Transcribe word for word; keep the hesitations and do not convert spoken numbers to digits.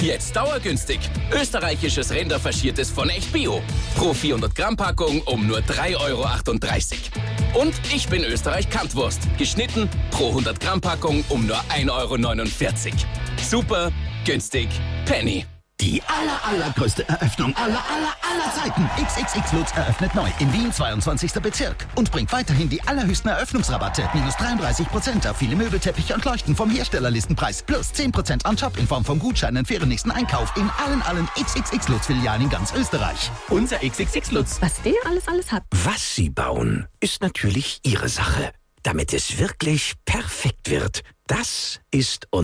Jetzt dauergünstig. Österreichisches Rinderfaschiertes von Echt Bio. Pro vierhundert Gramm Packung um nur drei Euro achtunddreißig. Und ich bin Österreich Kantwurst. Geschnitten pro hundert Gramm Packung um nur ein Euro neunundvierzig. Super, günstig, Penny. Die aller, allergrößte Eröffnung aller, aller, aller Zeiten. X X X Lutz eröffnet neu in Wien, zweiundzwanzigster Bezirk. Und bringt weiterhin die allerhöchsten Eröffnungsrabatte. Minus dreiunddreißig Prozent auf viele Möbelteppiche und Leuchten vom Herstellerlistenpreis. Plus zehn Prozent on top in Form von Gutscheinen für Ihren nächsten Einkauf in allen, allen X X X Lutz-Filialen in ganz Österreich. Unser X X X Lutz. Was der alles, alles hat. Was Sie bauen, ist natürlich Ihre Sache. Damit es wirklich perfekt wird, das ist